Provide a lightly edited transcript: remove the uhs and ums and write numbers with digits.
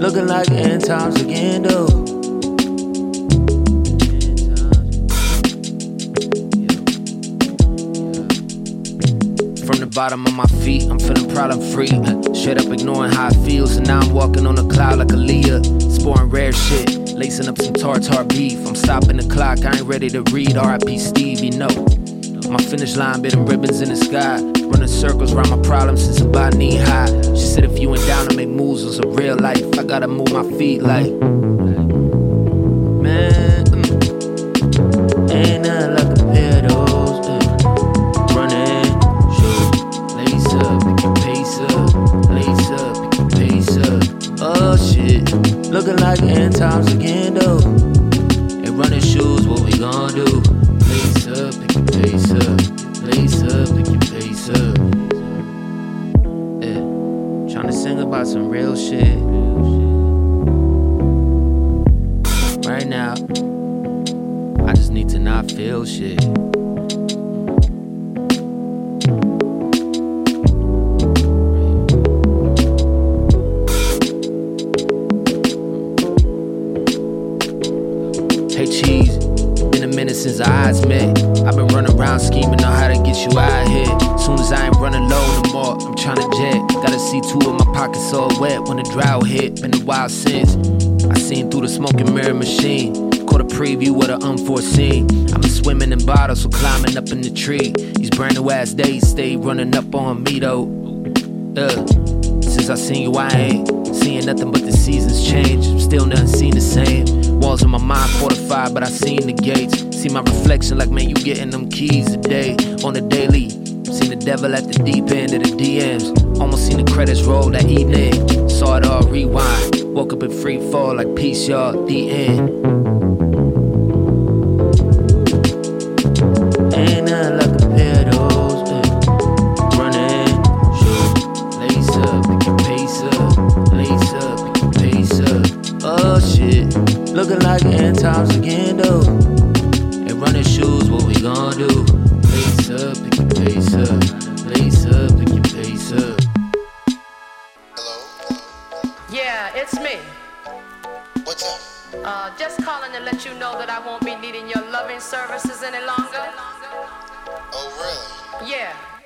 Looking like end times again, though. From the bottom of my feet, I'm feeling problem free. Straight up ignoring how I feel, so now I'm walking on a cloud like Aaliyah. Sporing rare shit, lacing up some tartar beef. I'm stopping the clock, I ain't ready to read. R.I.P. Steve, you know. My finish line been them ribbons in the sky. Running circles around my problems since about knee high. She said if you ain't down to make moves on some real life, I gotta move my feet like, man, ain't nothing like a pair of those. Running shoes, lace up, pick your pace up, lace up, pick your pace up. Oh shit, looking like end times again though. And running shoes, what we gon' do? Lace up, pick your pace up, lace up, pick your pace up. Yeah, tryna sing about some real shit. Right now, I just need to not feel shit. Hey cheese, been a minute since our eyes met. I've been running around scheming on how to get you out here. Soon as I ain't running low no more, I'm tryna jet. Gotta see two of my pockets all wet when the drought hit. Been a while since I seen through the smoke and mirror machine. Caught a preview of the unforeseen. I've been swimming in bottles, so climbing up in the tree. These brand new ass days stay running up on me though. Since I seen you, I ain't seeing nothing but the seasons change. Still nothing seen the same. Walls in my mind fortified, but I seen the gates. See my reflection like, man, you getting them keys today. On the daily, seen the devil at the deep end of the DMs. Almost seen the credits roll that evening. Saw it all rewind. Woke up in free fall like peace, y'all, the end. Ain't nothing like a pair of those. Running shoes, lace up, pick your pace up, lace up, pick your pace up. Oh shit, looking like end times again though. And running shoes, what we gon' do? Lace up, pick your pace up, lace up, pick your pace up. Hello? Yeah, it's me. What's up? Just calling to let you know that I won't be needing your loving services any longer. Oh, really? Yeah.